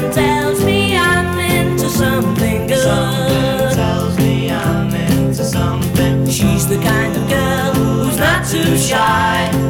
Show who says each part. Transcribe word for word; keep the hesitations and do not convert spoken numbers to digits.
Speaker 1: tells me I'm into something good.
Speaker 2: Something tells me I'm into something.
Speaker 1: She's the kind of girl who's not too shy.